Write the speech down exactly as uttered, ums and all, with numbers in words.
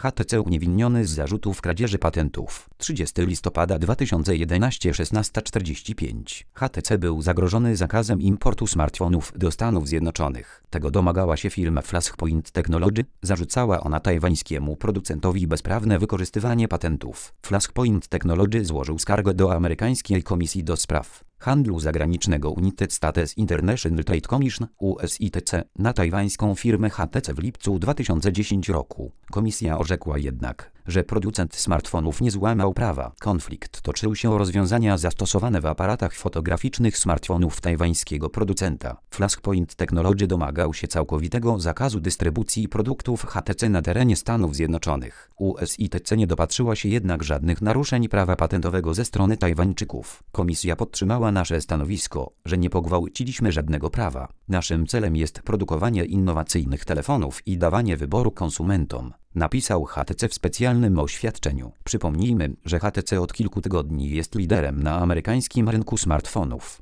H T C uniewinniony z zarzutów kradzieży patentów. trzydziestego listopada dwa tysiące jedenastego, szesnasta czterdzieści pięć. H T C był zagrożony zakazem importu smartfonów do Stanów Zjednoczonych. Tego domagała się firma Flashpoint Technology. Zarzucała ona tajwańskiemu producentowi bezprawne wykorzystywanie patentów. Flashpoint Technology złożył skargę do amerykańskiej Komisji do Spraw Handlu Zagranicznego United States International Trade Commission U S I T C na tajwańską firmę H T C w lipcu dwa tysiące dziesiątego roku. Komisja orzekła jednak, że producent smartfonów nie złamał prawa. Konflikt toczył się o rozwiązania zastosowane w aparatach fotograficznych smartfonów tajwańskiego producenta. Flashpoint Technology domagał się całkowitego zakazu dystrybucji produktów H T C na terenie Stanów Zjednoczonych. U S I T C nie dopatrzyła się jednak żadnych naruszeń prawa patentowego ze strony Tajwańczyków. Komisja podtrzymała nasze stanowisko, że nie pogwałciliśmy żadnego prawa. Naszym celem jest produkowanie innowacyjnych telefonów i dawanie wyboru konsumentom, napisał H T C w specjalnym oświadczeniu. Przypomnijmy, że H T C od kilku tygodni jest liderem na amerykańskim rynku smartfonów.